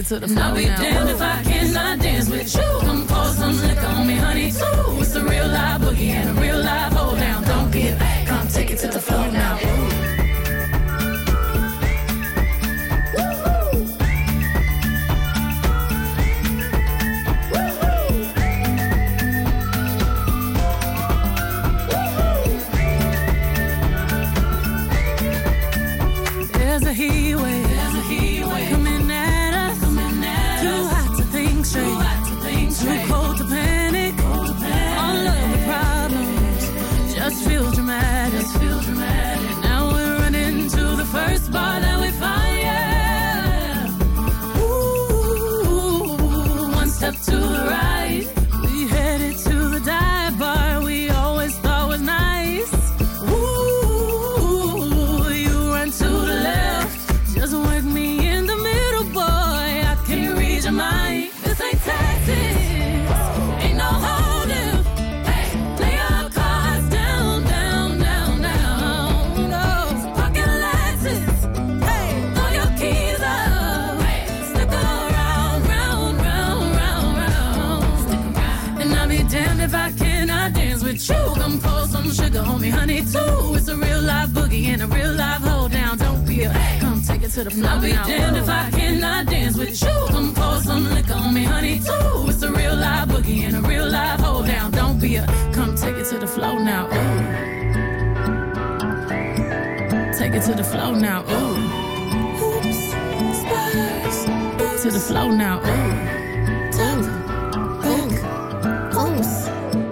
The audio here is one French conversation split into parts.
to the floor. I'll be damned if I cannot dance with you. Come pour some liquor on me, honey, too. It's a real live boogie and a real live hold down. Don't be a come take it to the floor now. There's a heat wave coming at us. Too hot to think straight, too cold to panic. All of the problems just feel dramatic. Now we're running to the first bar that we find. Yeah. Ooh, one step to the right, we headed to the dive bar we always thought was nice. Ooh, you run to the left, just work me in the middle, boy. I can't read your mind. This ain't Texas, ain't no holding. Lay your cards down, down, down, down. No, pocket Lexus. Throw your keys up. Stick around, round, round, round, round. And I'll be damned if I cannot dance with you. Come pour some sugar on me, honey, too. It's a real live boogie and a real live hold down. Don't be a come take it to the floor. I'll be damned if I cannot dance with you. Come pour some liquor on me, honey, too. It's a real live boogie and a real live hold down. Don't be a come take it to the floor now. Ooh. Take it to the floor now. Ooh. Oops, spurs. To the floor now. Ooh. Oops.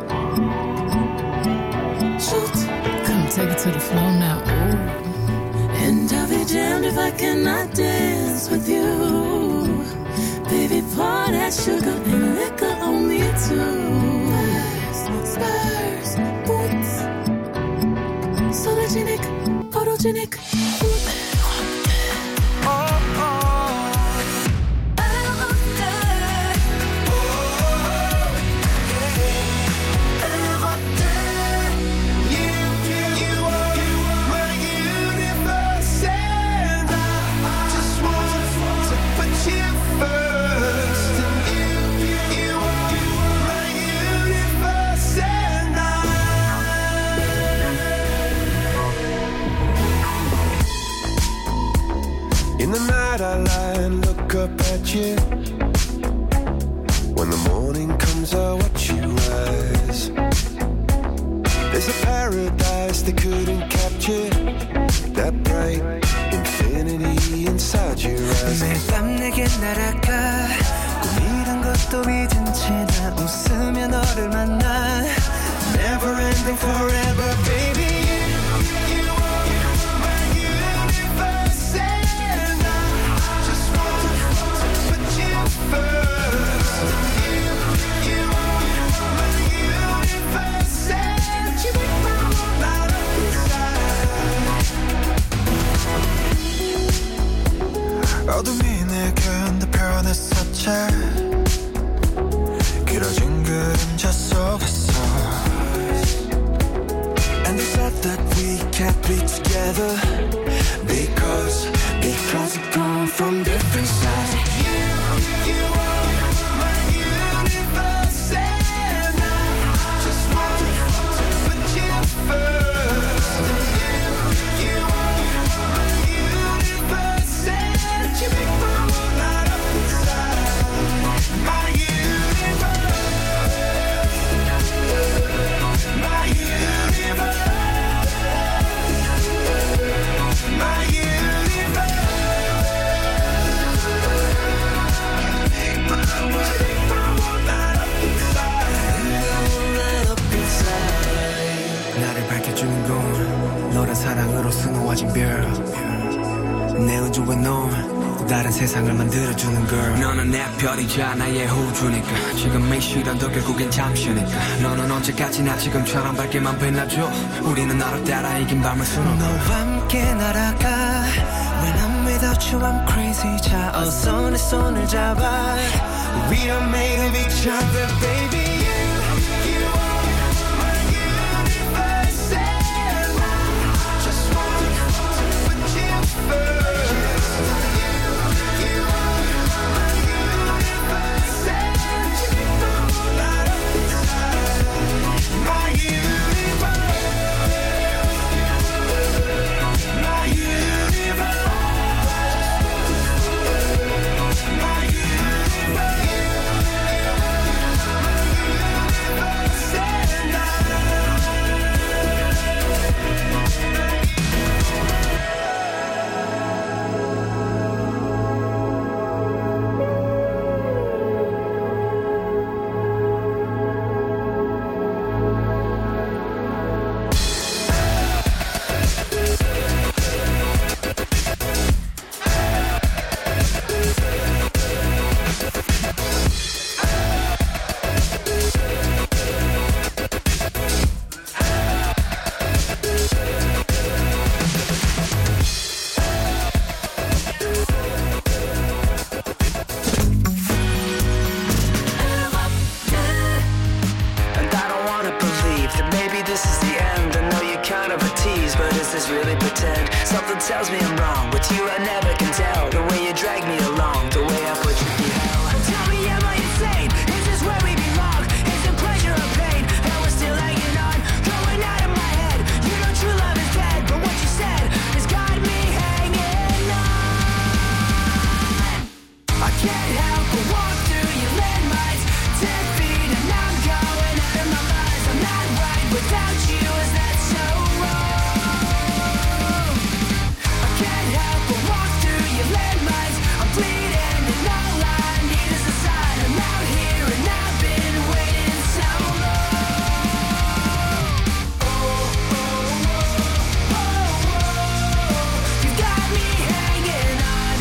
Shoot. Come take it to the floor now. Ooh. And I'll be damned if I cannot dance with you. Baby, pour that sugar and liquor on me too. Spurs, boots, sologenic, photogenic. In the night I lie and look up at you. When the morning comes I watch you rise. There's a paradise they couldn't capture. That bright infinity inside your eyes. 매일 밤 내게 날아가. 꿈이란 것도 잊은 채 나 웃으며 너를 만나. Never ending forever baby. 어둠이 내게 덮여냈었지. 길어진 그림자 속에서. And they said that we can't be together because we come from different sides. You are my universe and I just want to put you first. You are my universe and you make my world light up inside. My universe, my universe, my universe. 나를 밝혀주는 건 너란 사랑으로 수놓아진 별. 내 우주와 넌 또 다른 세상을 만들어주는 girl. 너는 내 별이자 나의 호주니까 지금의 시련도 결국엔 잠시니까. 너는 언제까지나 지금처럼 밝게만 빛나줘. 우리는 너를 따라 이긴 밤을 수놓아. 너와 함께 날아가. When I'm without you I'm crazy. 자 어서 내 손을 잡아. We are made of each other baby. First, you are my tells me I'm wrong. With you I never can tell. The way you drag me along, the way I put you through hell. Tell me, am I insane? Is this where we belong? Is it pleasure or pain? And we're still hanging on, going out of my head. You know true love is dead, but what you said has got me hanging on. I can't help but walk through your landmines, 10 feet and I'm going out of my mind. I'm not right without you, is that so wrong? I can't help but walk through your landmines. I'm bleeding and all I need is a sign. I'm out here and I've been waiting so long. You got me hanging on.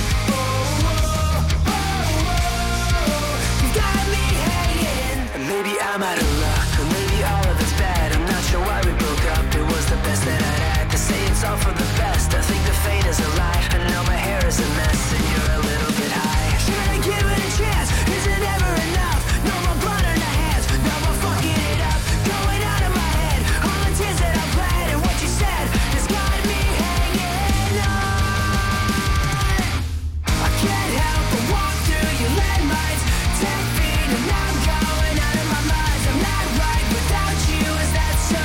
You got me hanging. Maybe I'm out of luck, or maybe all of it's bad. I'm not sure why we broke up. It was the best that I'd had. To say it's all for the best, I think the fate is a lie. I know my hair is a mess and you're a little bit high. Should I give it a chance? Is it ever enough? No more blood on the hands, no more fucking it up. Going out of my head, all the tears that I bled and what you said has got me hanging on. I can't help but walk through your landmines, 10 feet and I'm going out of my mind. I'm not right without you, is that so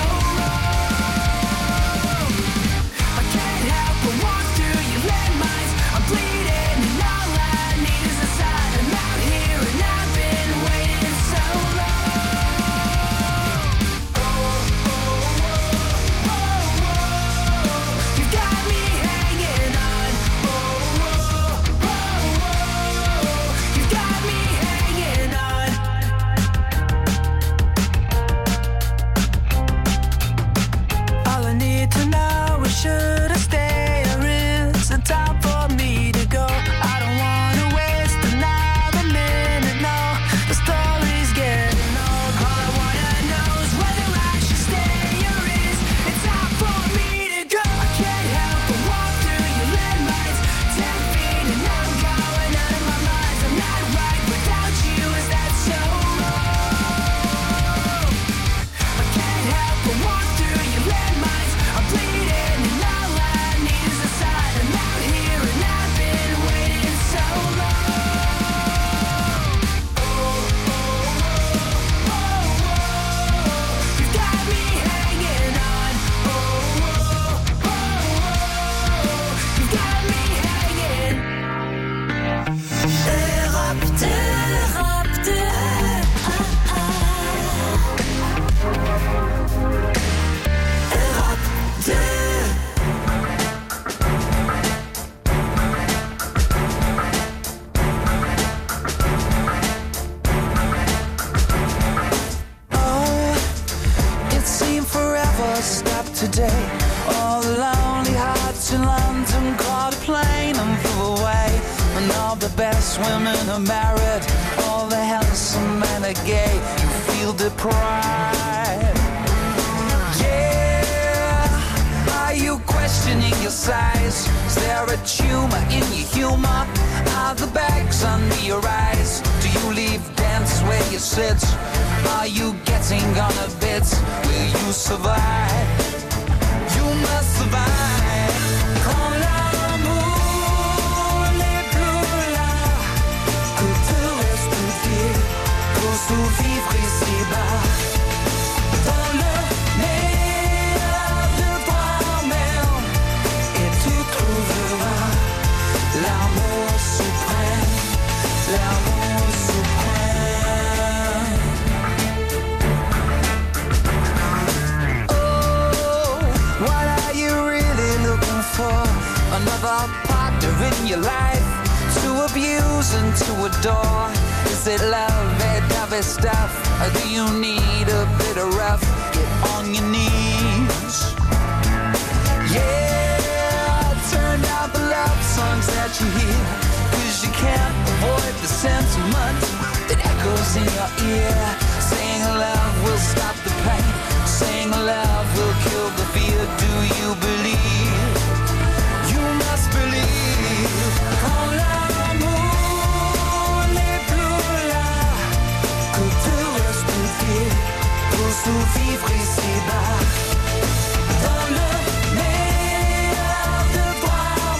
wrong? I can't help but walk through your landmines. I'm bleeding and all I need is a sign. I'm out here and I've been waiting so long. You got me hanging on. You got me hanging on. All I need to know is should I stay or is it time for me to go? I don't wanna waste another minute, no. The story's getting old. All I wanna know is whether I should stay or is it time for me to go? I can't help but walk through your landmines, 10 feet and I'm going out of my mind. I'm not right without you, is that so wrong? I can't help but walk through your landmines. I'm bleeding and all I need is a sign. I'm out here and I've been waiting so long. You got me hanging on. You got me hanging. Europe 2, Europe 2. Europe 2. Oh, it seemed forever stopped today. All the lonely hearts in London caught a plane and flew away. And all the best women are married, all the handsome men are gay. You feel deprived. Yeah, are you questioning your size? Is there a tumor in your humor? Are the bags under your eyes? Do you leave dance where you sit? Are you getting on a bit? Will you survive? You must survive. Quand l'amour n'est plus là, que te reste-t-il pour survivre ici-bas? Dans le meilleur de toi-même, et tu trouveras l'amour suprême, l'amour suprême. Oh, what are you really looking for? Another partner in your life to abuse and to adore? Is it love and dovey stuff? Or do you need a bit of rough? Get on your knees. Yeah, turn down the love songs that you hear, 'cause you can't avoid the sentiment that echoes in your ear. Saying love will stop the pain, saying love will kill the fear. Do you believe? You must believe. Quand l'amour n'est plus là, que te reste-t-il pour survivre ici-bas? Dans le meilleur de toi.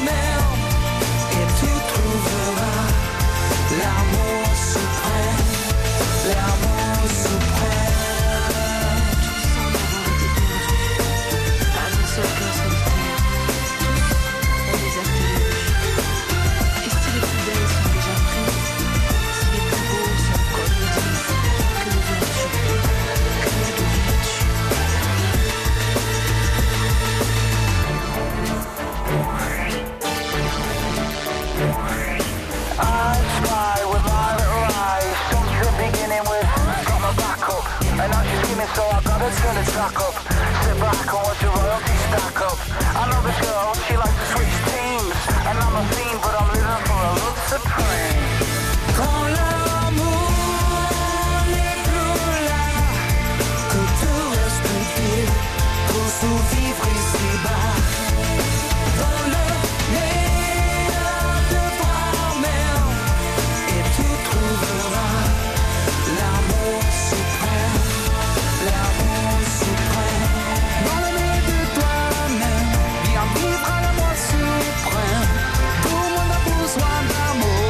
me, so I gotta turn the track up. Sit back and watch the royalty stack up. I know the girl, she likes to switch teams. And I'm a fiend, but I'm living for a love supreme. Quand l'amour n'est plus là, que tout respecter pour survivre ici-bas. Dans le meilleur de toi-même, et tu trouveras l'amour suprême, l'amour suprême. Dans le meilleur de toi-même, bien vivre à l'amour suprême. Tout le monde a besoin d'amour.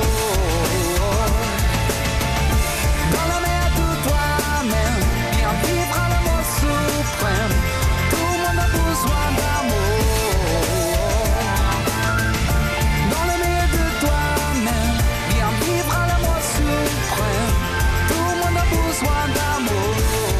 Dans le meilleur de toi-même, bien vivre à l'amour suprême. Tout le monde a besoin d'amour. Dans le meilleur de toi-même, bien vivre à l'amour suprême. Tout le monde a besoin d'amour.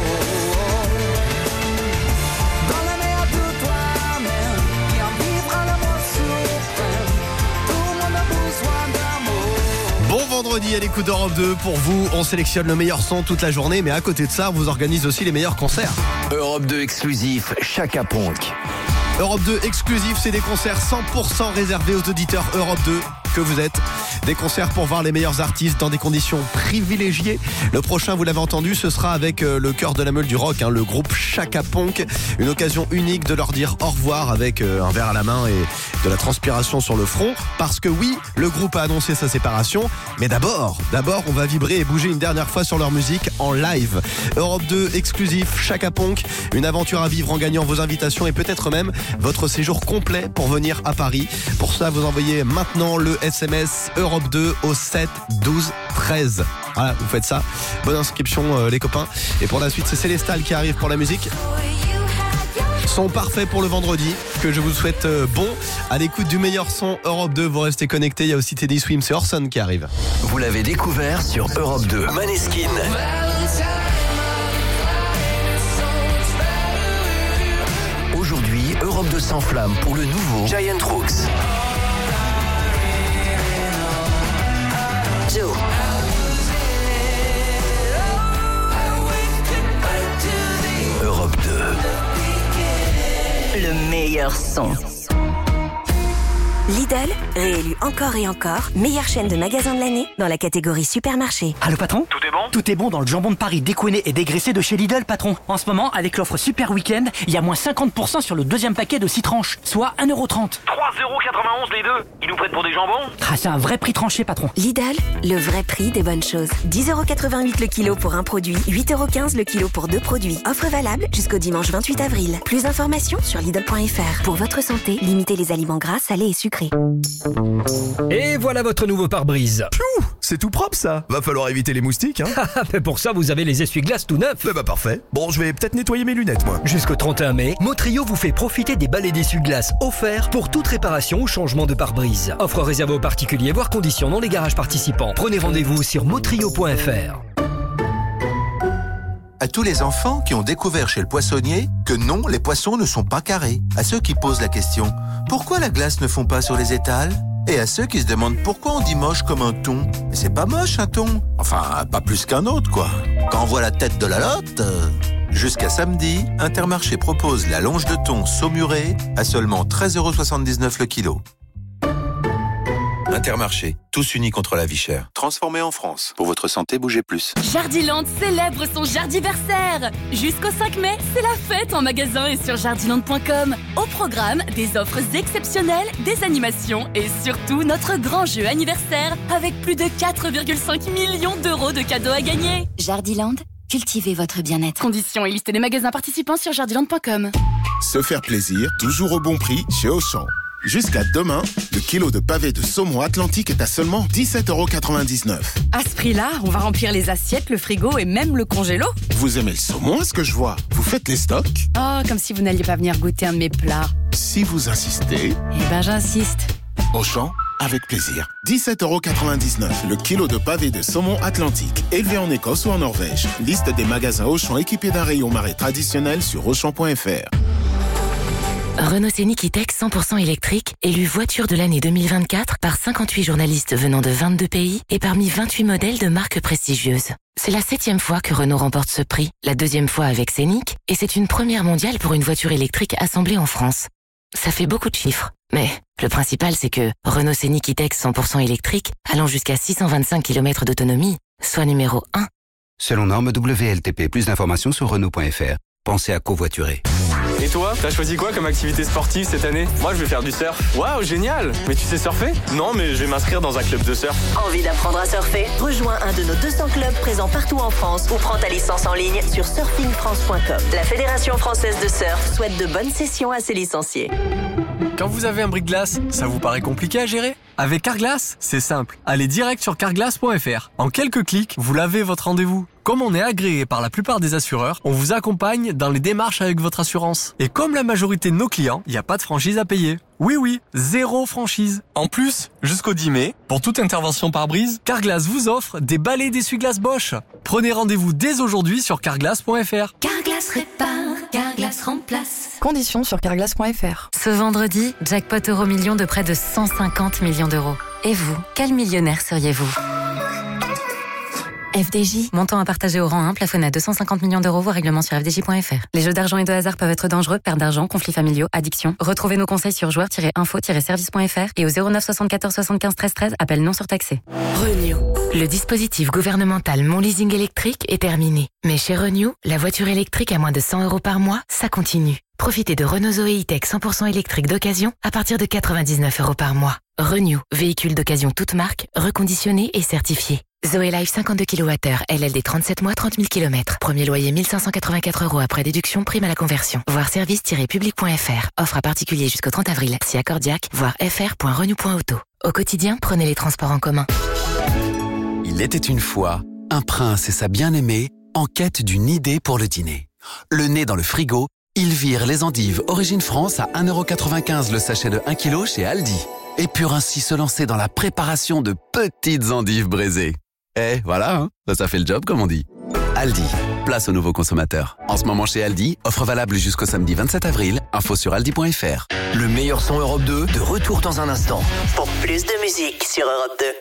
Dans le meilleur de toi-même, bien vivre à l'amour suprême. Tout le monde a besoin d'amour. Bon vendredi à l'écoute d'Europe 2. Pour vous, on sélectionne le meilleur son toute la journée, mais à côté de ça, on vous organise aussi les meilleurs concerts. Europe 2 exclusif, Chaka Ponk. Europe 2 exclusif, c'est des concerts 100% réservés aux auditeurs Europe 2 que vous êtes. Des concerts pour voir les meilleurs artistes dans des conditions privilégiées. Le prochain, vous l'avez entendu, ce sera avec le cœur de la meule du rock, le groupe Chaka Ponk. Une occasion unique de leur dire au revoir avec un verre à la main et de la transpiration sur le front. Parce que oui, le groupe a annoncé sa séparation. Mais d'abord, on va vibrer et bouger une dernière fois sur leur musique en live. Europe 2 exclusif, Chaka Ponk. Une aventure à vivre en gagnant vos invitations et peut-être même votre séjour complet pour venir à Paris. Pour ça, vous envoyez maintenant le SMS Europe 2 au 7 12 13. Voilà, vous faites ça. Bonne inscription les copains. Et pour la suite, c'est Célestal qui arrive pour la musique. Son parfait pour le vendredi, que je vous souhaite bon à l'écoute du meilleur son Europe 2. Vous restez connectés, il y a aussi Teddy Swims et Orson qui arrivent. Vous l'avez découvert sur Europe 2. Maneskin. Aujourd'hui, Europe 2 s'enflamme pour le nouveau Giant Rooks. Joe. Europe 2. Le meilleur son. Lidl, réélu encore et encore, meilleure chaîne de magasins de l'année dans la catégorie supermarché. Allô patron ? Tout est bon ? Tout est bon dans le jambon de Paris découiné et dégraissé de chez Lidl, patron. En ce moment, avec l'offre Super Week-end, il y a moins 50% sur le deuxième paquet de 6 tranches, soit 1,30€. 3,91€ les deux. Ils nous prennent pour des jambons ? Ah, c'est un vrai prix tranché, patron. Lidl, le vrai prix des bonnes choses. 10,88€ le kilo pour un produit, 8,15€ le kilo pour deux produits. Offre valable jusqu'au dimanche 28 avril. Plus d'informations sur Lidl.fr. Pour votre santé, limitez les aliments gras, salés et sucrés. Et voilà votre nouveau pare-brise. Piou, c'est tout propre ça. Va falloir éviter les moustiques, hein. Mais pour ça, vous avez les essuie-glaces tout neufs. Bah parfait. Bon, je vais peut-être nettoyer mes lunettes, moi. Jusqu'au 31 mai, Motrio vous fait profiter des balais d'essuie-glaces offerts pour toute réparation ou changement de pare-brise. Offre réservée aux particuliers, voire conditions dans les garages participants. Prenez rendez-vous sur motrio.fr. À tous les enfants qui ont découvert chez le poissonnier que non, les poissons ne sont pas carrés. À ceux qui posent la question « Pourquoi la glace ne fond pas sur les étals ?» Et à ceux qui se demandent pourquoi on dit moche comme un thon. Mais c'est pas moche un thon. Enfin, pas plus qu'un autre, quoi. Quand on voit la tête de la lotte... Jusqu'à samedi, Intermarché propose la longe de thon saumurée à seulement 13,79€ le kilo. Intermarché, tous unis contre la vie chère. Transformé en France. Pour votre santé, bougez plus. Jardiland célèbre son jardiversaire. Jusqu'au 5 mai, c'est la fête en magasin et sur jardiland.com. Au programme, des offres exceptionnelles, des animations et surtout notre grand jeu anniversaire avec plus de 4,5 millions d'euros de cadeaux à gagner. Jardiland, cultivez votre bien-être. Conditions et liste des magasins participants sur jardiland.com. Se faire plaisir, toujours au bon prix chez Auchan. Jusqu'à demain, le kilo de pavé de saumon Atlantique est à seulement 17,99€. À ce prix-là, on va remplir les assiettes, le frigo et même le congélo. Vous aimez le saumon, à ce que je vois? Vous faites les stocks? Oh, comme si vous n'alliez pas venir goûter un de mes plats. Si vous insistez... Eh ben, j'insiste. Auchan, avec plaisir. 17,99€ le kilo de pavé de saumon Atlantique, élevé en Écosse ou en Norvège. Liste des magasins Auchan équipés d'un rayon marais traditionnel sur Auchan.fr. Renault Scénic E-Tech 100% électrique, élu voiture de l'année 2024 par 58 journalistes venant de 22 pays et parmi 28 modèles de marques prestigieuses. C'est la 7e fois que Renault remporte ce prix, la 2e fois avec Scénic, et c'est une première mondiale pour une voiture électrique assemblée en France. Ça fait beaucoup de chiffres, mais le principal c'est que Renault Scénic E-Tech 100% électrique, allant jusqu'à 625 km d'autonomie, soit numéro 1. Selon norme WLTP, plus d'informations sur Renault.fr. Pensez à covoiturer. Et toi, t'as choisi quoi comme activité sportive cette année? Moi, je vais faire du surf. Waouh, génial! Mais tu sais surfer? Non, mais je vais m'inscrire dans un club de surf. Envie d'apprendre à surfer? Rejoins un de nos 200 clubs présents partout en France ou prends ta licence en ligne sur surfingfrance.com. La Fédération française de surf souhaite de bonnes sessions à ses licenciés. Quand vous avez un brise-glace, ça vous paraît compliqué à gérer? Avec Carglass, c'est simple. Allez direct sur carglass.fr. En quelques clics, vous lavez votre rendez-vous. Comme on est agréé par la plupart des assureurs, on vous accompagne dans les démarches avec votre assurance. Et comme la majorité de nos clients, il n'y a pas de franchise à payer. Oui, 0 franchise. En plus, jusqu'au 10 mai, pour toute intervention par brise, Carglass vous offre des balais d'essuie-glace Bosch. Prenez rendez-vous dès aujourd'hui sur carglass.fr. Carglass répare, Carglass remplace. Conditions sur carglass.fr. Ce vendredi, jackpot euro-million de près de 150 millions d'euros. Et vous, quel millionnaire seriez-vous ? FDJ. Montant à partager au rang 1, plafonné à 250 millions d'euros, voire règlement sur fdj.fr. Les jeux d'argent et de hasard peuvent être dangereux, perte d'argent, conflits familiaux, addiction. Retrouvez nos conseils sur joueurs-info-service.fr et au 09 74 75 13 13, appel non surtaxé. Renew. Le dispositif gouvernemental Mon Leasing électrique est terminé. Mais chez Renew, la voiture électrique à moins de 100 € par mois, ça continue. Profitez de Renault Zoé E-Tech 100% électrique d'occasion à partir de 99 € par mois. Renew, véhicule d'occasion toute marque, reconditionné et certifié. Zoé Life 52 kWh, LLD 37 mois, 30 000 km. Premier loyer 1584 € après déduction, prime à la conversion. Voir service-public.fr. Offre à particulier jusqu'au 30 avril. Si accordiaque, voir fr.renew.auto. Au quotidien, prenez les transports en commun. Il était une fois un prince et sa bien-aimée en quête d'une idée pour le dîner. Le nez dans le frigo, ils virent les endives Origine France à 1,95 € le sachet de 1 kg chez Aldi. Et purent ainsi se lancer dans la préparation de petites endives braisées. Eh, voilà, hein, ça fait le job, comme on dit. Aldi, place aux nouveaux consommateurs. En ce moment chez Aldi, offre valable jusqu'au samedi 27 avril. Info sur aldi.fr. Le meilleur son Europe 2, de retour dans un instant. Pour plus de musique sur Europe 2.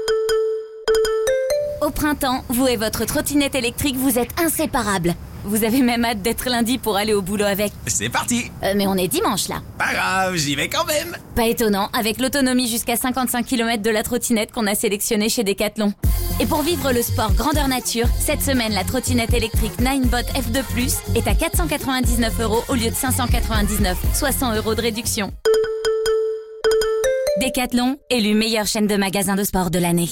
Au printemps, vous et votre trottinette électrique, vous êtes inséparables. Vous avez même hâte d'être lundi pour aller au boulot avec. C'est parti. Mais on est dimanche là. Pas grave, j'y vais quand même. Pas étonnant, avec l'autonomie jusqu'à 55 km de la trottinette qu'on a sélectionnée chez Decathlon. Et pour vivre le sport grandeur nature, cette semaine, la trottinette électrique Ninebot F2+, est à 499 € au lieu de 599, soit 100 € de réduction. Decathlon, élu meilleure chaîne de magasins de sport de l'année.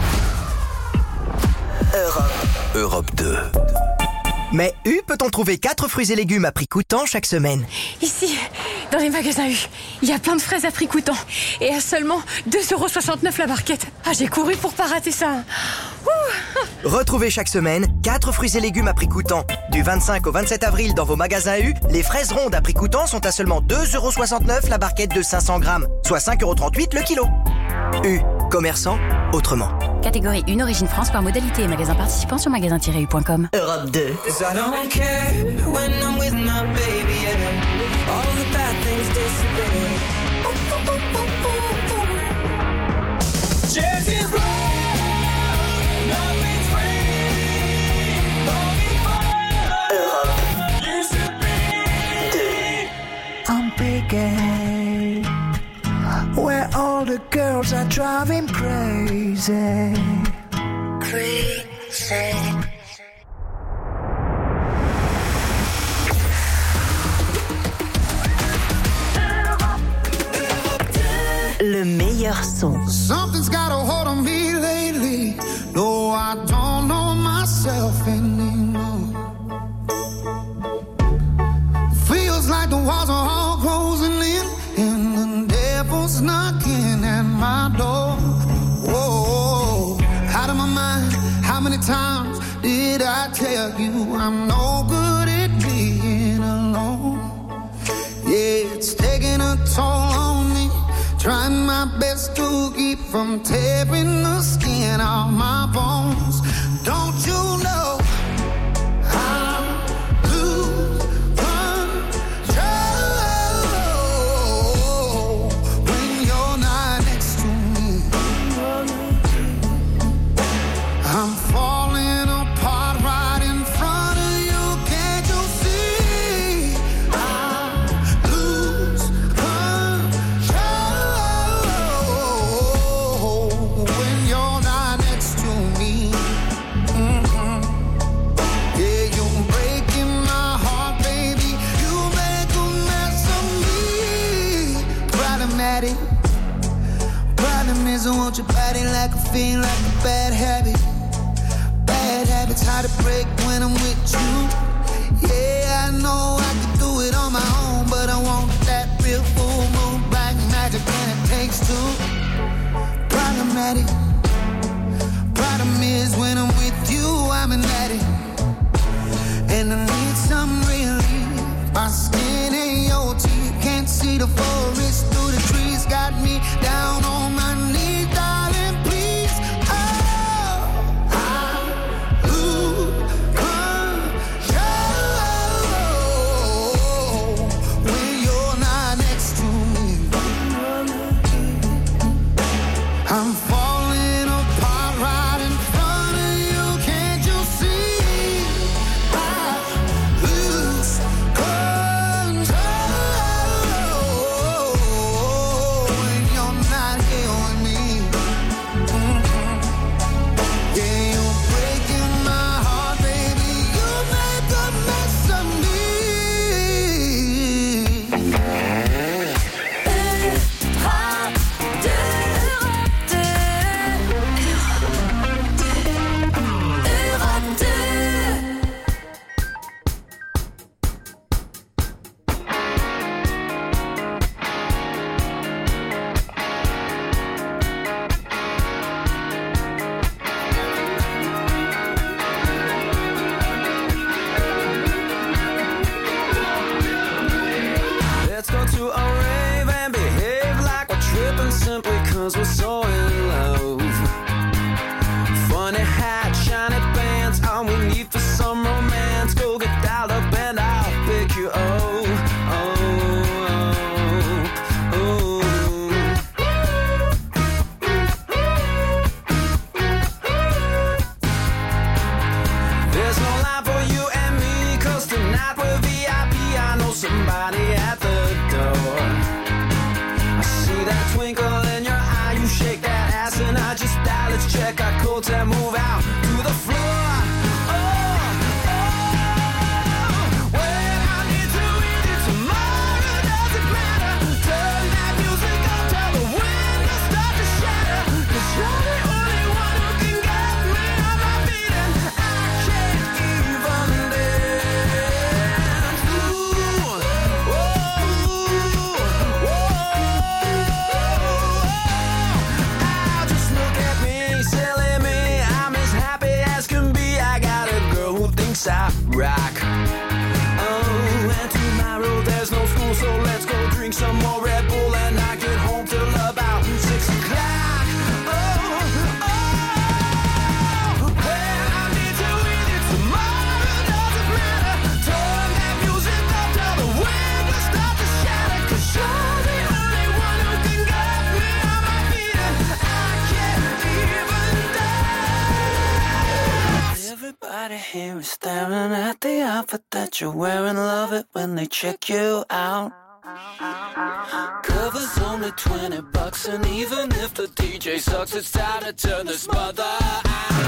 Europe 2. Mais U peut-on trouver 4 fruits et légumes à prix coûtant chaque semaine? Ici, dans les magasins U, il y a plein de fraises à prix coûtant. Et à seulement 2,69 € la barquette. Ah, j'ai couru pour pas rater ça. Ouh. Retrouvez chaque semaine 4 fruits et légumes à prix coûtant. Du 25 au 27 avril dans vos magasins U, les fraises rondes à prix coûtant sont à seulement 2,69 € la barquette de 500 grammes, soit 5,38 € le kilo. U, commerçant autrement. Catégorie 1, Origine France, par modalité et magasin participant sur magasin-u.com. Europe 2. I don't care when I'm with my baby, yeah. All the bad things disappear. Jet is round, nothing's free. Europe. You should be. I'm picking where all the girls are driving crazy. Crazy. Le meilleur son. Something's got a hold on me lately. No, I don't know myself anymore. Feels like the walls are all closing in, and the devil's knocking at my door. Whoa, out of my mind. How many times did I tell you I'm no good at being alone? Yeah, it's taking a toll on me. Trying my best to keep from tearing the skin off my bones. Don't you know I lose control? your body like a fiend, like a bad habit. Bad habits hard to break when I'm with you. Yeah, I know I can do it on my own, but I want that real full moon, black magic, and it takes two. Problematic. Problem is when I'm with you, I'm an addict, and I need some relief. My skin ain't your teeth, can't see the forest through the trees. Got me down on my knees, darling, please. Oh, I lose control when you're not next to me. I'm falling apart right in front of you, can't you see? I lose control when you're not here with me. Yeah, you're breaking my heart, baby. You make a mess of me. Let's go to a rave and behave like we're tripping simply cause we're so in love. Funny hat, shiny pants, all we need for some romance. Go get dialed up and I'll pick you up. There's no line for you and me, cause tonight we're VIP. I know somebody at the door. I see that twinkle in your eye, you shake that ass and I just die. Let's check our codes and move out to the floor. When I need to with you tomorrow, doesn't matter. Turn that music up till the windows start to shatter. 'Cause you're the only one who can get me on my feet, and I can't even dance. Just look at me, silly me. I'm as happy as can be. I got a girl who thinks I rock. Oh, and tomorrow there's no school, so let's go drink some more Red Bull and not get home till about 6 o'clock. When I need to with you tomorrow, doesn't matter. Turn that music up till the windows start to shatter. 'Cause you're the only one who can get me on my feet, and I can't even dance. Everybody here is staring at the outfit that you're wearing. Love it when they check you out. Cover's only $20, and even if the DJ sucks, it's time to turn this mother out.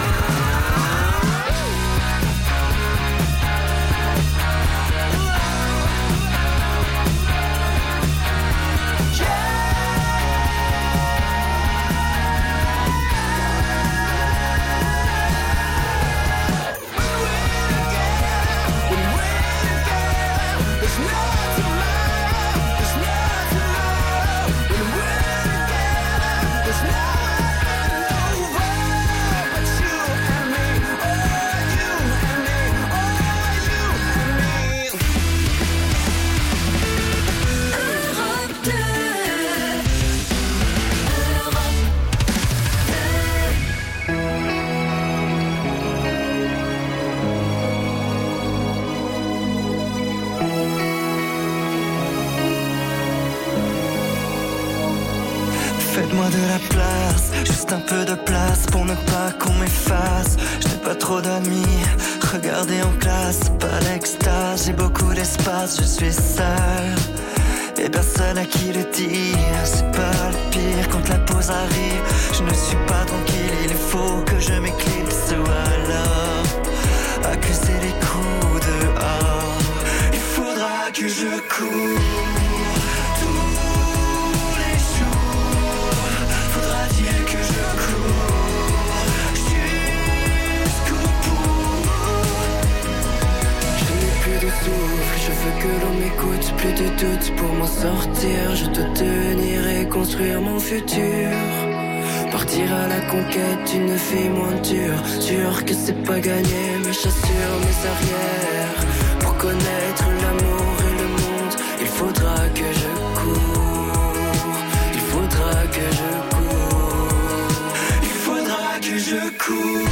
Faites-moi de la place, juste un peu de place pour ne pas qu'on m'efface. Je n'ai pas trop d'amis, regardez en classe, pas l'extase. J'ai beaucoup d'espace, je suis seul et personne à qui le dire. C'est pas le pire quand la pause arrive. Je ne suis pas tranquille, il faut que je m'éclipse ou alors accuser les coups dehors. Il faudra que je cours. Faudra-t-il que je veux que l'on m'écoute, plus de doute pour m'en sortir. Je dois tenir et construire mon futur. Partir à la conquête d'une vie moins dure. Sûr que c'est pas gagné, mais j'assure mes arrières. Pour connaître l'amour et le monde, il faudra que je cours. Il faudra que je cours. Il faudra que je cours.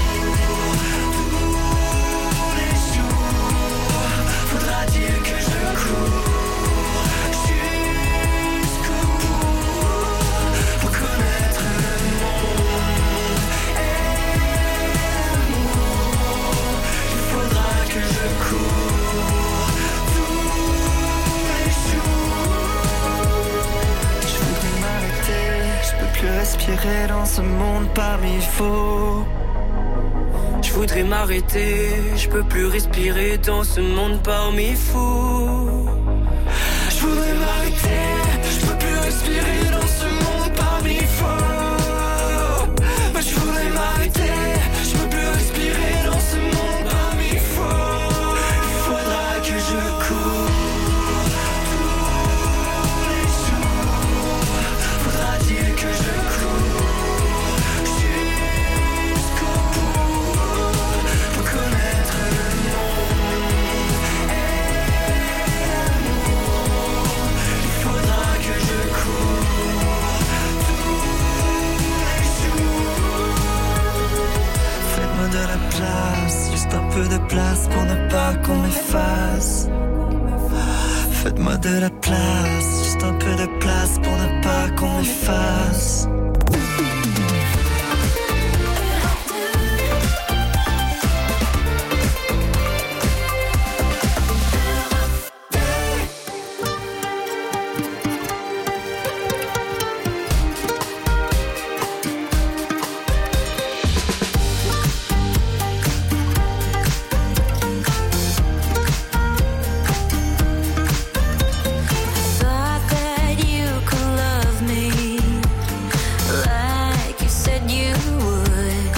Tous les jours, faudra-t-il que je cours jusqu'au bout pour connaître le monde et l'amour. Il faudra que je cours tous les jours. Je voudrais m'arrêter, je peux plus respirer dans ce monde parmi faux. Je voudrais m'arrêter, je peux plus respirer dans ce monde parmi fous. Je voudrais m'arrêter, je peux plus respirer dans ce monde parmi faux. Mais je voudrais m'arrêter, je peux plus respirer dans ce monde parmi faux. Il faudra que je cours tous les jours. Faudra-t-il que je cours jusqu'au bout pour connaître le monde et l'amour. Il faudra que je cours tous les jours. Faites-moi de la place, juste un peu de place pour ne pas qu'on m'efface. Faites-moi de la place, juste un peu de place pour ne pas qu'on m'efface. Thought that you could love me like you said you would.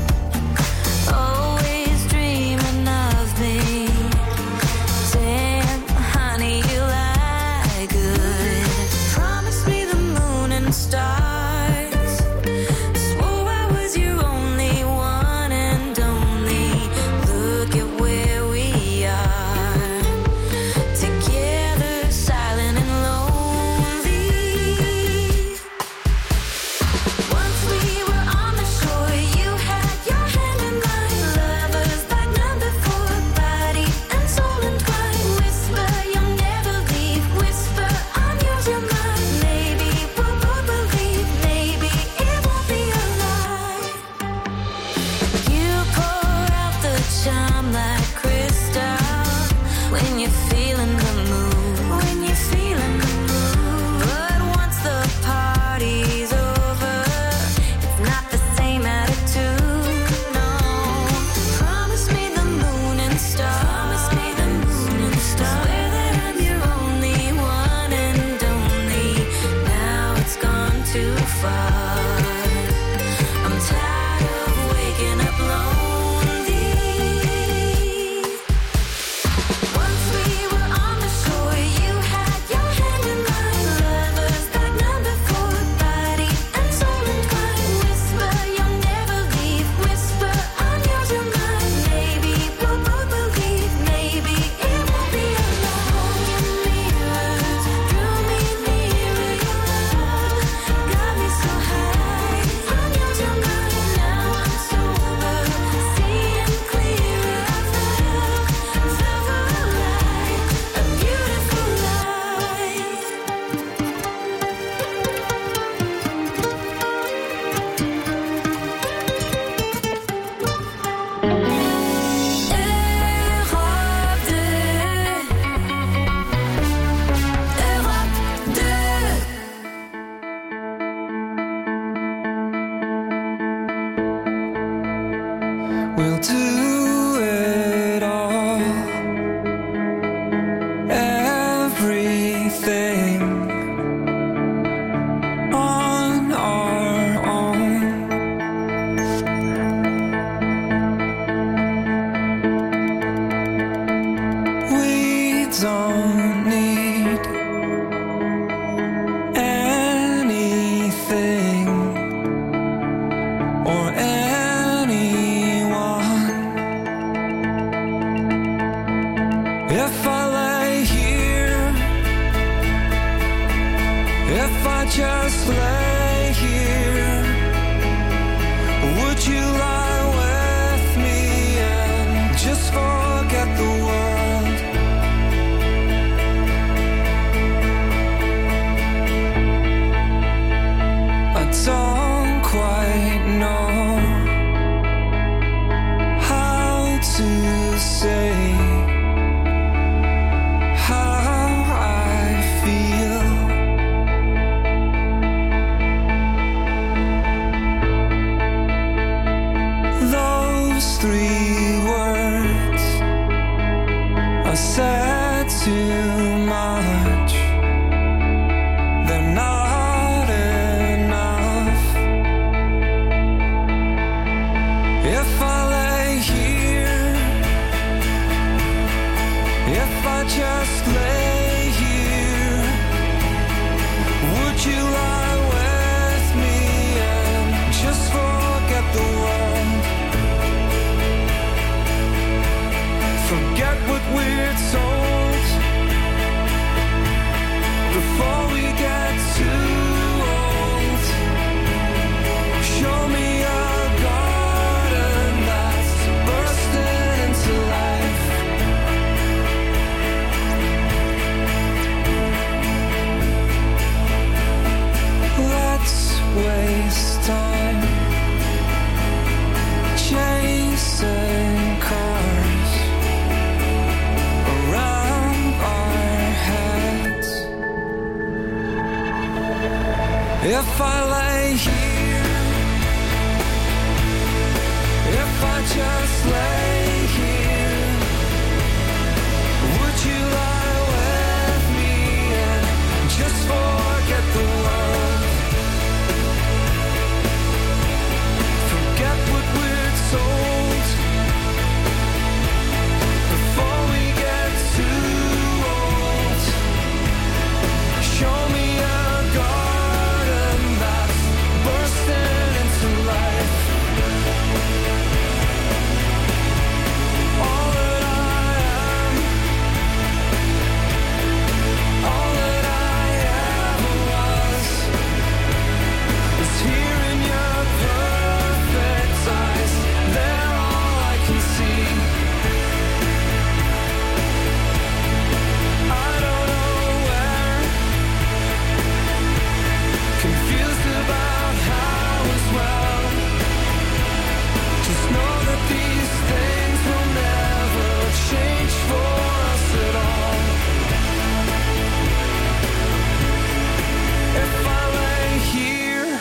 Always dreaming of me. Damn, honey, you lie good. Promise me the moon and stars. Swore I was your only one and only. Look at where we are. Together, silent and lonely. Once we were on the shore, you had your hand in mine. Lovers like none before, body and soul entwined. Whisper, you'll never leave. Whisper, I'm yours, you're mine. Maybe we'll both believe. Maybe it won't be a lie. You pour out the charm like crystal when you're feeling the mood. When you're feeling the mood. But once the party's over, it's not the same attitude. No. Promise me the moon and stars. Promise me the moon and stars. Swear that I'm your only one and only. Now it's gone too far. I'm tired of waking up lonely. Once we were on the shore. don't need anything or anyone. If I lay here, if I just lay here, would you lie with me and just forget the world? I don't quite know how to say how I feel. Those 3 words I said too much. They're not enough. If I lay here, if I just lay here, would you lie with me and just forget the world? Forget what we're told before we get too old. Show me a garden that's bursting into life. Let's waste time chasing cars around our heads. If I lay here, if I just lay here, would you lie with me and just forget the world? Forget what we're told before we get too old. Show me a garden that's bursting into life. All that I am, all that I ever was, is here in your perfect eyes. They're all I can see. I don't know where, confused about how as well. Just know that these things will never change for us at all. If I lay here,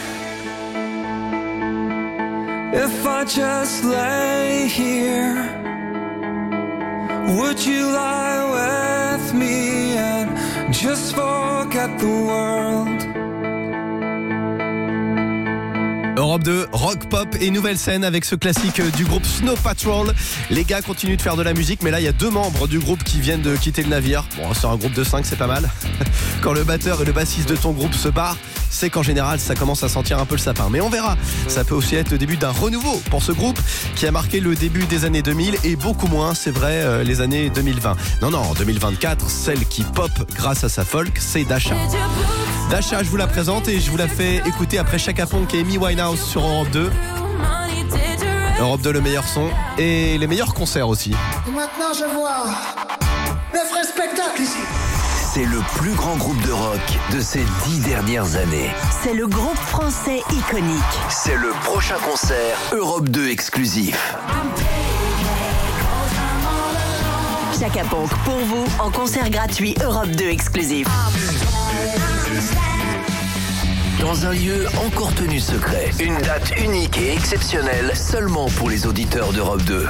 if I just lay here, would you lie with me and just forget the world? Europe 2, rock, pop et nouvelle scène avec ce classique du groupe Snow Patrol. Les gars continuent de faire de la musique, mais là il y a 2 membres du groupe qui viennent de quitter le navire. Bon, sur un groupe de 5, c'est pas mal. Quand le batteur et le bassiste de ton groupe se barrent, c'est qu'en général ça commence à sentir un peu le sapin. Mais on verra, ça peut aussi être le début d'un renouveau pour ce groupe qui a marqué le début des années 2000 et beaucoup moins, c'est vrai, les années 2020. Non, en 2024, celle qui pop grâce à sa folk, c'est Dasha. Dasha, je vous la présente et je vous la fais écouter après Chaka Ponk et Amy Winehouse sur Europe 2. Europe 2, le meilleur son et les meilleurs concerts aussi. Et maintenant je vois le vrai spectacle ici. C'est le plus grand groupe de rock de ces 10 dernières années. C'est le groupe français iconique. C'est le prochain concert Europe 2 exclusif. Chaka Ponk pour vous en concert gratuit Europe 2 exclusif. Dans un lieu encore tenu secret. Une date unique et exceptionnelle seulement pour les auditeurs d'Europe 2.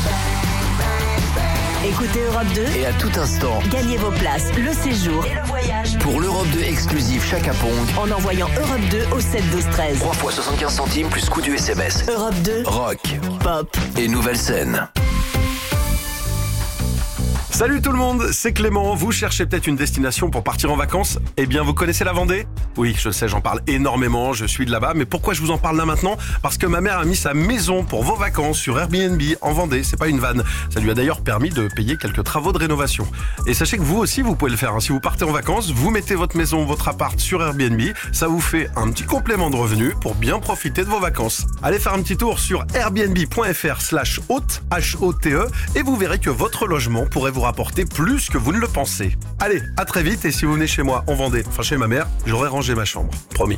Écoutez Europe 2 Et à tout instant, gagnez vos places, le séjour et le voyage pour l'Europe 2 exclusif Chaka Ponk en envoyant Europe 2 au 7 12 13. 3 fois 75 centimes plus coût du SMS. Europe 2, rock, pop et nouvelle scène. Salut tout le monde, c'est Clément. Vous cherchez peut-être une destination pour partir en vacances? Eh bien, vous connaissez la Vendée? Oui, je sais, j'en parle énormément, je suis de là-bas. Mais pourquoi je vous en parle là maintenant? Parce que ma mère a mis sa maison pour vos vacances sur Airbnb en Vendée. C'est pas une vanne. Ça lui a d'ailleurs permis de payer quelques travaux de rénovation. Et sachez que vous aussi, vous pouvez le faire. Si vous partez en vacances, vous mettez votre maison, votre appart sur Airbnb. Ça vous fait un petit complément de revenus pour bien profiter de vos vacances. Allez faire un petit tour sur airbnb.fr/hôte, H-O-T-E, et vous verrez que votre logement pourrait vous rapporter plus que vous ne le pensez. Allez, à très vite, et si vous venez chez moi en Vendée, enfin chez ma mère, j'aurai rangé ma chambre. Promis.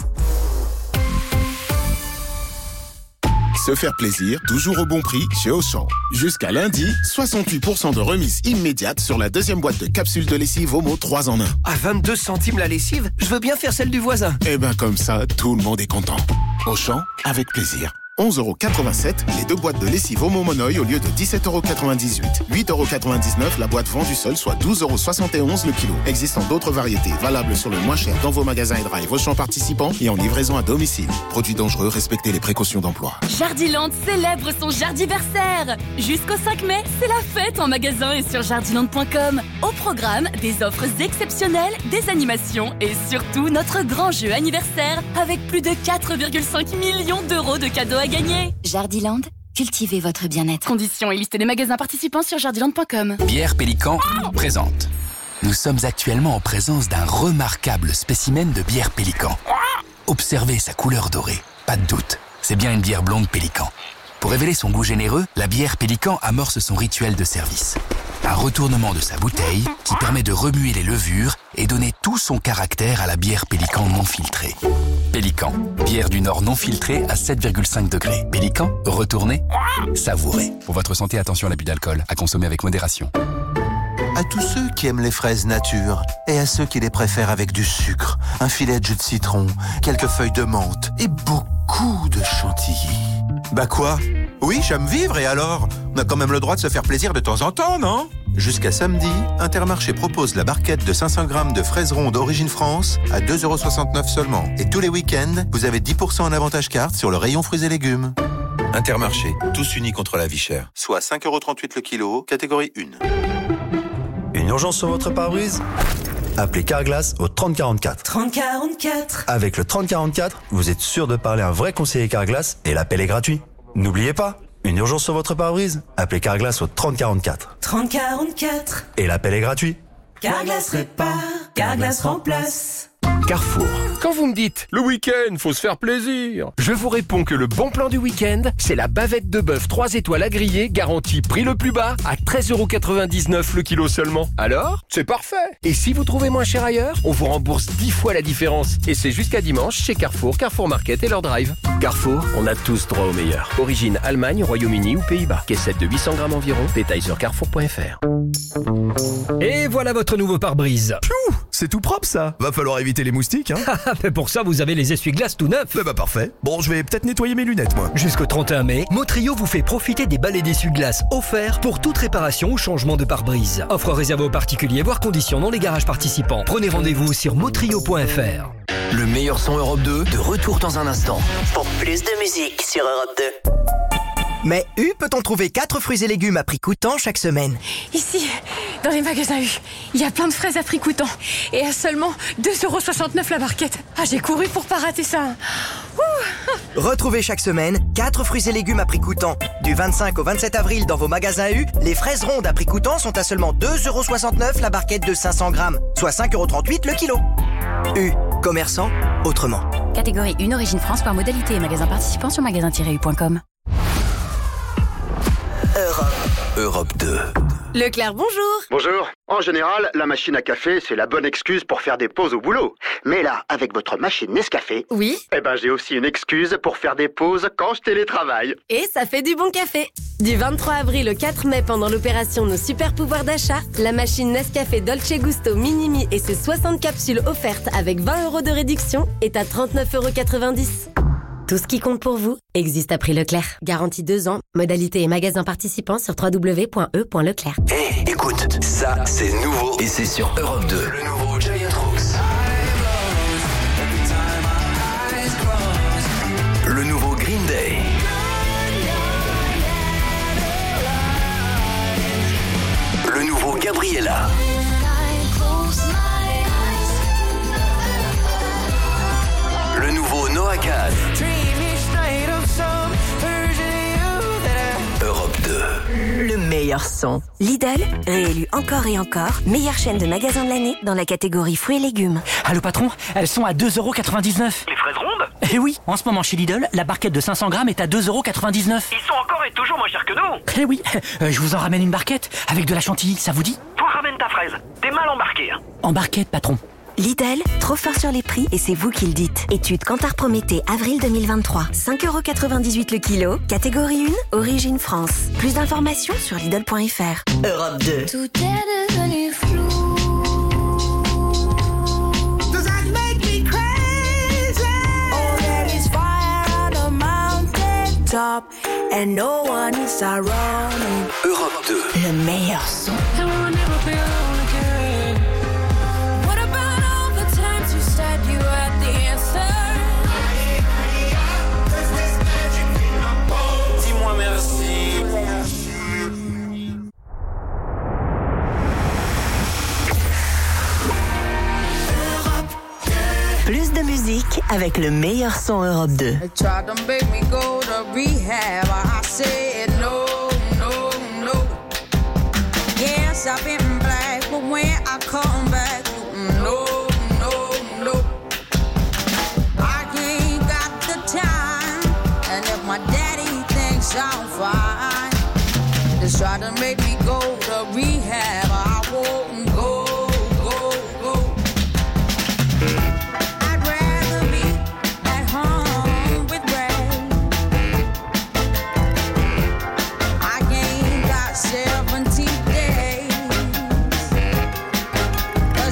Se faire plaisir, toujours au bon prix chez Auchan. Jusqu'à lundi, 68% de remise immédiate sur la deuxième boîte de capsules de lessive Omo 3 en 1. À 22 centimes la lessive? Je veux bien faire celle du voisin. Eh ben comme ça, tout le monde est content. Auchan, avec plaisir. 11,87€ les 2 boîtes de lessive Omo Monoï au lieu de 17,98€. 8,99€ la boîte vendue seule, soit 12,71€ le kilo. Existant d'autres variétés, valables sur le moins cher dans vos magasins et drive Auchan participants et en livraison à domicile. Produits dangereux, respectez les précautions d'emploi. Jardiland célèbre son jardiversaire. Jusqu'au 5 mai, c'est la fête en magasin et sur jardiland.com. Au programme, des offres exceptionnelles, des animations et surtout notre grand jeu anniversaire avec plus de 4,5 millions d'euros de cadeaux à gagner. Jardiland, cultivez votre bien-être. Conditions et liste des magasins participants sur jardiland.com. Bière Pélican présente. Nous sommes actuellement en présence d'un remarquable spécimen de bière Pélican. Observez sa couleur dorée. Pas de doute, c'est bien une bière blonde Pélican. Pour révéler son goût généreux, la bière Pélican amorce son rituel de service. Un retournement de sa bouteille qui permet de remuer les levures et donner tout son caractère à la bière Pélican non filtrée. Pélican, bière du Nord non filtrée à 7,5 degrés. Pélican, retournez, savourez. Pour votre santé, attention à l'abus d'alcool, à consommer avec modération. À tous ceux qui aiment les fraises nature et à ceux qui les préfèrent avec du sucre, un filet de jus de citron, quelques feuilles de menthe et beaucoup de chantilly. Bah quoi? Oui, j'aime vivre et alors? On a quand même le droit de se faire plaisir de temps en temps, non? Jusqu'à samedi, Intermarché propose la barquette de 500 grammes de fraises rondes Origine France à 2,69€ seulement. Et tous les week-ends, vous avez 10% en avantage carte sur le rayon fruits et légumes. Intermarché, tous unis contre la vie chère. Soit 5,38€ le kilo, catégorie 1. Une urgence sur votre pare-brise? Appelez Carglass au 3044. 3044. Avec le 3044, vous êtes sûr de parler à un vrai conseiller Carglass et l'appel est gratuit. N'oubliez pas, une urgence sur votre pare-brise? Appelez Carglass au 3044. 3044. Et l'appel est gratuit. Carglass répare, Carglass remplace. Carrefour. Quand vous me dites, le week-end, faut se faire plaisir, je vous réponds que le bon plan du week-end, c'est la bavette de bœuf 3 étoiles à griller, garantie prix le plus bas, à 13,99€ le kilo seulement. Alors, c'est parfait. Et si vous trouvez moins cher ailleurs, on vous rembourse 10 fois la différence. Et c'est jusqu'à dimanche chez Carrefour, Carrefour Market et leur drive. Carrefour, on a tous droit au meilleur. Origine Allemagne, Royaume-Uni ou Pays-Bas. Caissette de 800 grammes environ. Détail sur carrefour.fr. Et voilà votre nouveau pare-brise. Piou, c'est tout propre ça. Va falloir éviter les moustiques, hein. Mais pour ça, vous avez les essuie-glaces tout neufs. Bah parfait. Bon, je vais peut-être nettoyer mes lunettes, moi. Jusqu'au 31 mai, Motrio vous fait profiter des balais d'essuie-glaces offerts pour toute réparation ou changement de pare-brise. Offre réservée aux particuliers, voire conditions dans les garages participants. Prenez rendez-vous sur motrio.fr. Le meilleur son Europe 2, de retour dans un instant. Pour plus de musique sur Europe 2. Mais U peut-on trouver 4 fruits et légumes à prix coûtant chaque semaine? Ici, dans les magasins U, il y a plein de fraises à prix coûtant. Et à seulement 2,69€ la barquette. Ah, j'ai couru pour pas rater ça. Ouh. Retrouvez chaque semaine 4 fruits et légumes à prix coûtant. Du 25 au 27 avril dans vos magasins U, les fraises rondes à prix coûtant sont à seulement 2,69€ la barquette de 500 grammes, soit 5,38€ le kilo. U, commerçant autrement. Catégorie 1, Origine France par modalité et magasin participant sur magasin-u.com. Europe 2. Leclerc, bonjour. Bonjour. En général, la machine à café, c'est la bonne excuse pour faire des pauses au boulot. Mais là, avec votre machine Nescafé... Oui. Eh ben, j'ai aussi une excuse pour faire des pauses quand je télétravaille. Et ça fait du bon café. Du 23 avril au 4 mai, pendant l'opération Nos Super Pouvoirs d'achat, la machine Nescafé Dolce Gusto Minimi et ses 60 capsules offertes avec 20€ de réduction est à 39,90€. Tout ce qui compte pour vous existe à prix Leclerc. Garantie 2 ans. Modalité et magasin participants sur www.e.leclerc. Hé, écoute, ça c'est nouveau et c'est sur Europe 2. Le nouveau Giant Rooks. Le nouveau Green Day. Le nouveau Gabriella. Le nouveau Noah Kahan. Europe 2. Le meilleur son. Lidl, réélu encore et encore, meilleure chaîne de magasins de l'année dans la catégorie fruits et légumes. Allô patron, elles sont à 2,99€. Les fraises rondes ? Eh oui, en ce moment chez Lidl, la barquette de 500 grammes est à 2,99€. Ils sont encore et toujours moins chers que nous. Eh oui, je vous en ramène une barquette avec de la chantilly, ça vous dit ? Toi ramène ta fraise, t'es mal embarqué. Hein. En barquette patron. Lidl, trop fort sur les prix et c'est vous qui le dites. Étude Kantar Prométhée, avril 2023. 5,98€ le kilo. Catégorie 1, origine France. Plus d'informations sur Lidl.fr. Europe 2. Tout est devenu flou. Does that make me crazy? Oh, there is fire on the mountain top and no one is around. Europe 2. Le meilleur son. Dis-moi merci. Plus de musique avec le meilleur son Europe 2. They tried to make me go to rehab. I said no, no, no. Yes, I've been black, but when I come back, no, no, no. I ain't got the time, and if my daddy thinks I'm fine, they try to make me go to rehab. I won't go, go, go. I'd rather be at home with Ray. I ain't got 70 days,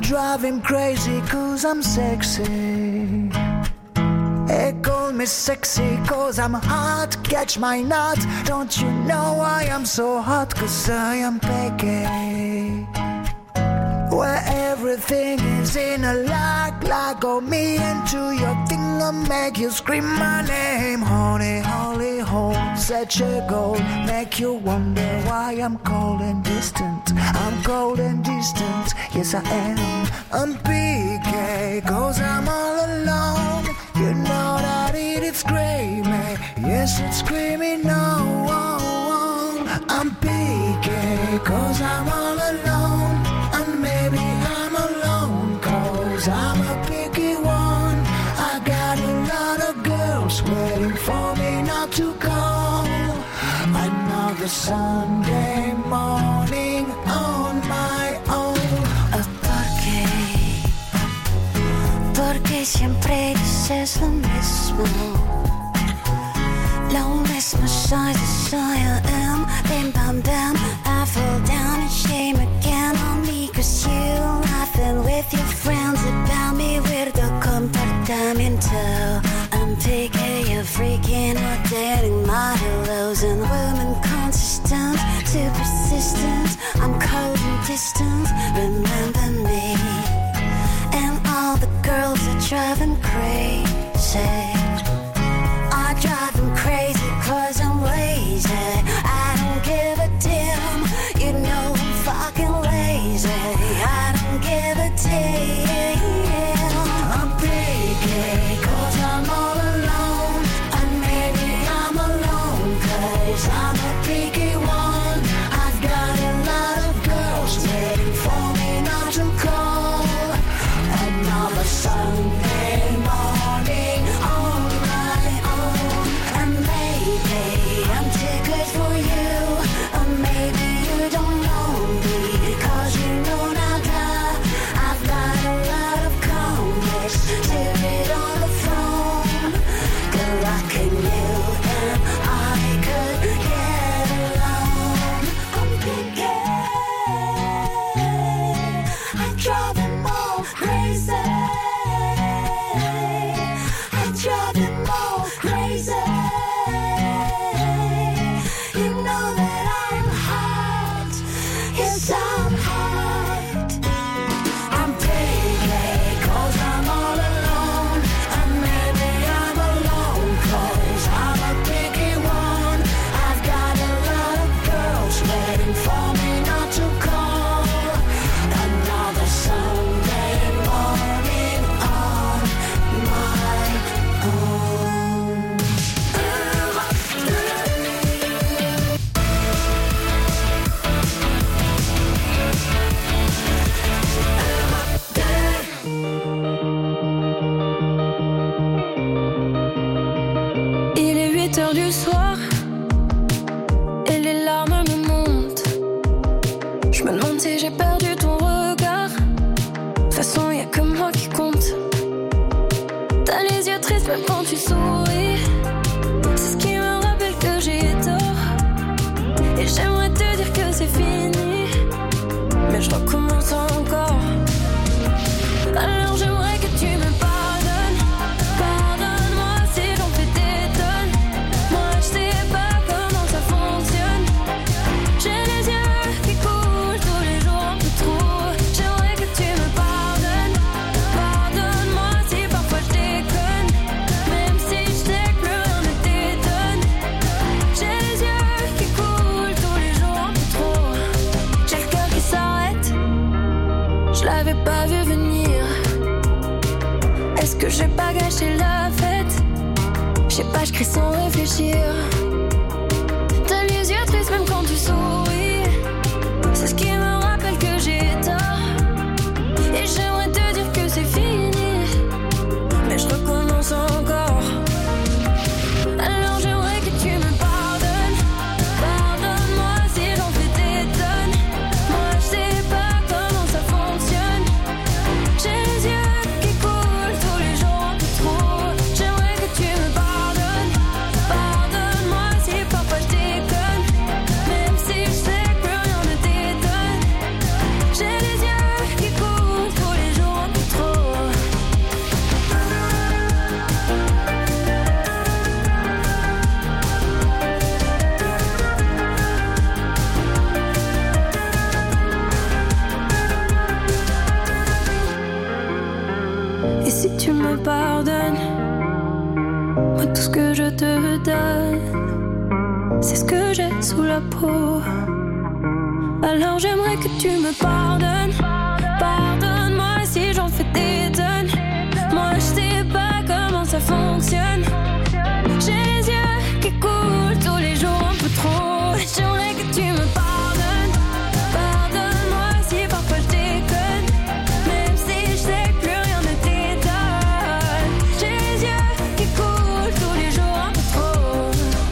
drive him crazy 'cause I'm sexy. They call me sexy 'cause I'm hot, catch my nut. Don't you know I am so hot 'cause I am picky. Where everything is in a lock, oh me into your finger, make you scream my name. Honey, holy hole, such a goal, make you wonder why I'm cold and distant. I'm cold and distant, yes I am. I'm PK, 'cause I'm all alone. You know that it's screaming, yes it's screaming no. I'm PK, 'cause I'm all alone. And maybe I'm alone, 'cause I'm a picky one. I got a lot of girls waiting for me not to call. Another Sunday morning on my own. Porque siempre dices lo mismo. Lo mismo soy, I am. Bim bam bam, I fall down and shame again on me. 'Cause you laughing with your friends about me. Weirdo comportamiento. I'm picky, you're freaking out, dating modelos and women consistent, too persistent. I'm cold and distant, remember me. And all the girls are driving crazy. I drive them crazy 'cause I'm lazy. I don't give a damn, you know I'm fucking lazy. I don't give a damn. I'm picky 'cause I'm all alone. And maybe I'm alone 'cause I'm a picky one. I've got a lot of girls waiting for me not to call. Another Sunday morning on my own. And maybe I'm too good for you, or maybe you don't know me, 'cause you know that I've got a lot of comics to read on the phone. Good luck in you and I could get along. I'm picky, I drive them all crazy. I drive them all crazy. You know that I'm hot, yes I'm hot. I'm picky 'cause I'm all alone. And maybe I'm alone 'cause I'm a picky one. I've got a lot of girls waiting for me not to call. Another Sunday morning on my own. Il est 8h du soir et les larmes me montent. Je me demande si j'ai perdu ton regard. De toute façon, y'a que moi qui compte. T'as les yeux tristes même quand tu souris. C'est ce qui me rappelle que j'ai tort. Et j'aimerais te dire que c'est fini, mais je recommence encore. Alors j'aimerais que tu me pardonnes. Pardonne-moi si j'en fais des tonnes. Moi je sais pas comment ça fonctionne. J'ai les yeux qui coulent tous les jours un peu trop. J'aimerais que tu me pardonnes. Pardonne-moi si parfois je déconne, même si je sais que plus rien ne t'étonne. J'ai les yeux qui coulent tous les jours un peu trop. J'ai le cœur qui s'arrête, je l'avais pas vu venir. Est-ce que j'ai pas gâché la fête? Je sais pas, je crie sans réfléchir. T'as les yeux tristes même quand tu souris. C'est ce qui me rappelle que j'ai tort. Et j'aimerais te dire que c'est fini, mais je recommence encore. Alors j'aimerais que tu me pardonnes. Pardonne-moi si j'en fais des tonnes. Moi je sais pas comment ça fonctionne. J'ai les yeux qui coulent tous les jours un peu trop. J'aimerais que tu me pardonnes. Pardonne-moi si parfois je déconne, même si je c'est ce que j'ai sous la peau. Alors j'aimerais que tu me pardonnes. Pardonne-moi si j'en fais des tonnes. Moi je sais pas comment ça fonctionne. J'ai les yeux qui coulent tous les jours un peu trop. J'aimerais que tu me pardonnes. Pardonne-moi si parfois je déconne. Même si je sais que plus rien ne t'étonne. J'ai les yeux qui coulent tous les jours un peu trop.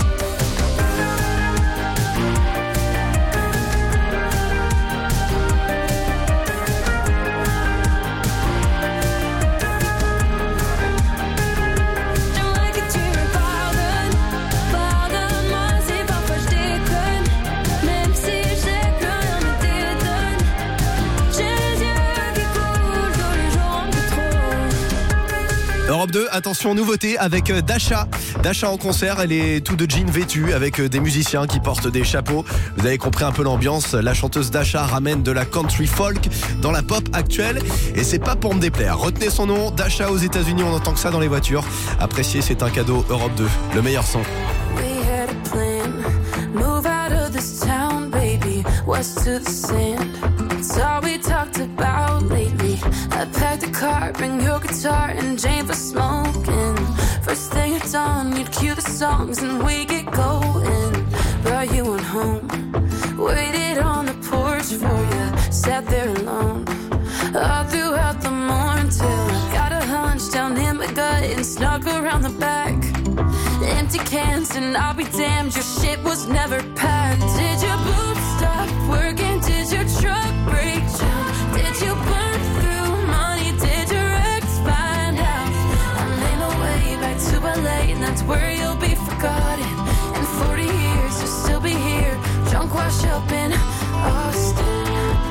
J'aimerais que tu me pardonnes. Pardonne-moi si parfois je déconne. Même si je sais que rien ne t'étonne. J'ai les yeux qui coulent tous les jours un peu trop. Europe 2, attention, nouveauté avec Dasha. Dasha en concert, elle est tout de jean vêtue avec des musiciens qui portent des chapeaux. Vous avez compris un peu l'ambiance. La chanteuse Dasha ramène de la country folk dans la pop actuelle. Et c'est pas pour me déplaire. Retenez son nom, Dasha aux États-Unis, on entend que ça dans les voitures. Appréciez, c'est un cadeau. Europe 2, le meilleur son. We had a plan, move out of this town, baby, west to the sand. It's all we talked about lately. I packed the car, bring your guitar and Jane for smoking. First thing at dawn, you'd cue the songs and we get going. Brought you on home, waited on the porch for you, sat there alone. All throughout the morning till I got a hunch down in my gut and snuck around the back. Empty cans and I'll be damned, your shit was never packed. Did your boobs stop working? Did your truck break down? Did you burn through money? Did your ex find out? I made my way back to LA and that's where you'll be forgotten. In 40 years you'll still be here, drunk wash up in Austin.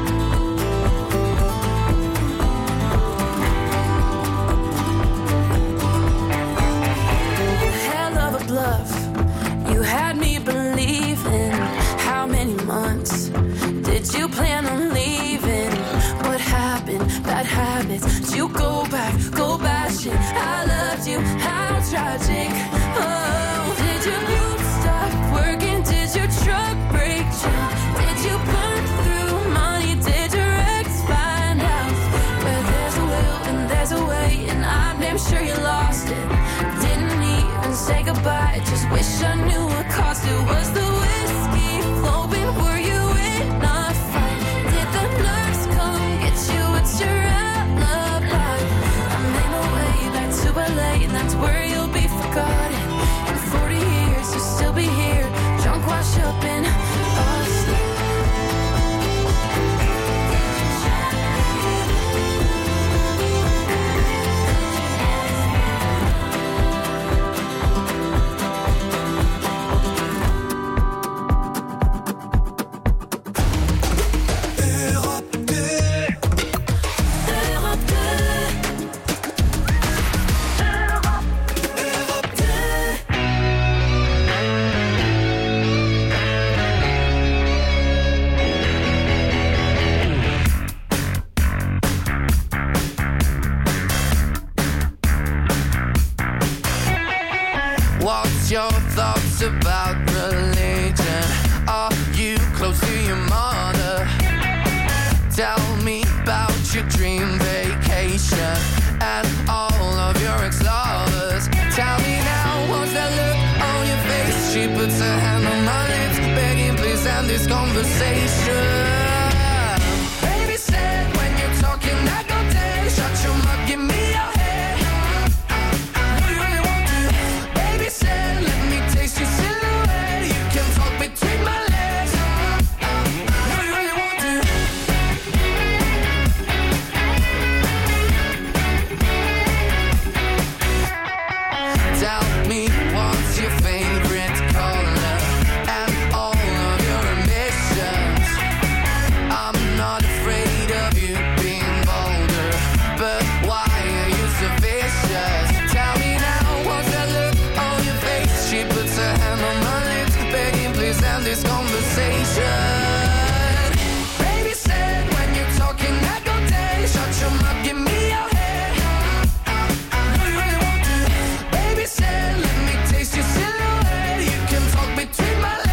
Bluff. You had me believing. How many months did you plan on leaving? What happened? Bad habits. Did you go bashing? I loved you. How tragic. Oh, did your boobs stop working? Did your truck break down? Did you burn through money? Did your ex find out? Where there's a will and there's a way, and I'm damn sure you lost it. Didn't even say goodbye, just wish I knew what cost it. Was the whiskey flowing? Were you in a fight? Did the nurse come get you? It's your alibi. I made my way back to LA and that's where you'll be forgotten. In 40 years you'll still be here, drunk wash up in Austin. What's your thoughts about religion? Are you close to your mother? Tell me about your dream vacation and all of your ex-lovers. Tell me now, what's that look on your face? She puts her hand on my lips, begging please end this conversation. Baby said when you're talking I go dead. Shut your mouth, give me your head. This conversation. Baby said when you're talking I go dead. Shut your mouth, give me your head. No, you really want to. Baby said let me taste your silhouette. You can talk between my legs.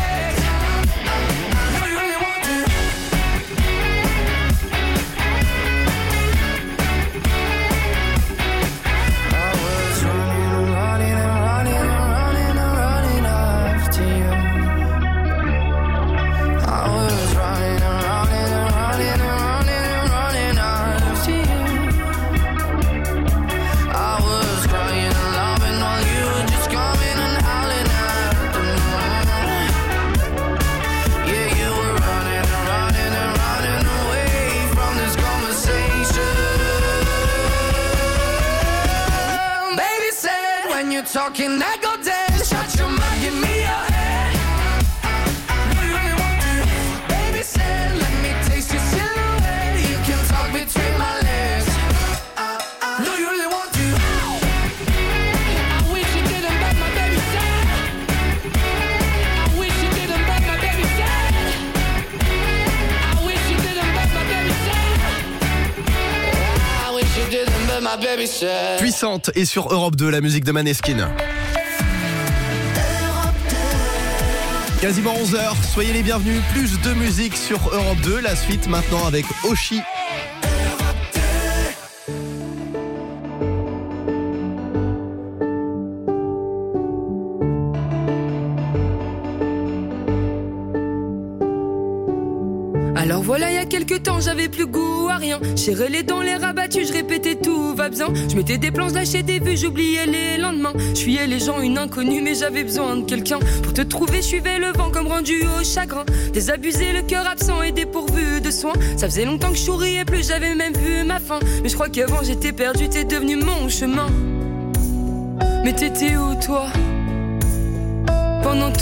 can I go dance? Shut your mouth, give me your hand. What do you really want to? Baby said, let me taste your silhouette. You can talk between my legs. No, you really want to. I wish you didn't, but my baby said. I wish you didn't, but my baby said. I wish you didn't, but my baby said. I wish you didn't, but my baby said. Puissante et sur Europe 2, la musique de Maneskin. Quasiment 11h, soyez les bienvenus, plus de musique sur Europe 2, la suite maintenant avec Oshi. Alors voilà, il y a quelques temps, j'avais plus goût à rien. Serré les dents, les rabattus, je répétais tout va bien. Je mettais des plans, lâchais des vues, j'oubliais les lendemains. Je fuyais les gens, une inconnue, mais j'avais besoin de quelqu'un. Pour te trouver, je suivais le vent comme rendu au chagrin. Désabusé, le cœur absent et dépourvu de soins. Ça faisait longtemps que je souriais plus, j'avais même vu ma fin. Mais je crois qu'avant j'étais perdu, t'es devenu mon chemin. Mais t'étais où toi? Pendant